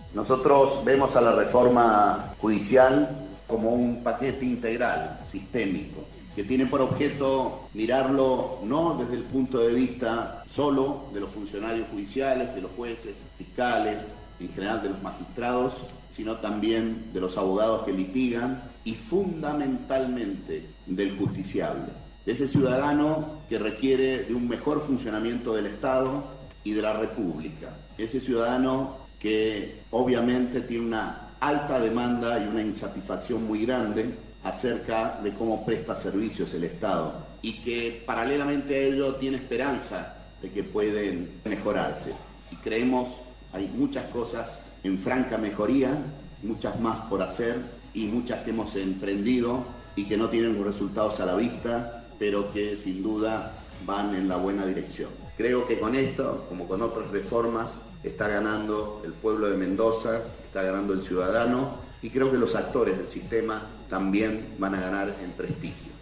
Nosotros vemos a la reforma judicial como un paquete integral, sistémico, que tiene por objeto mirarlo no desde el punto de vista solo de los funcionarios judiciales, de los jueces, fiscales, en general de los magistrados, sino también de los abogados que litigan y fundamentalmente del justiciable, de ese ciudadano que requiere de un mejor funcionamiento del Estado y de la República, ese ciudadano que obviamente tiene una alta demanda y una insatisfacción muy grande acerca de cómo presta servicios el Estado y que paralelamente a ello tiene esperanza de que pueden mejorarse. Y creemos hay muchas cosas en franca mejoría, muchas más por hacer y muchas que hemos emprendido y que no tienen los resultados a la vista, pero que sin duda van en la buena dirección. Creo que con esto, como con otras reformas, está ganando el pueblo de Mendoza, está ganando el ciudadano y creo que los actores del sistema también van a ganar en prestigio.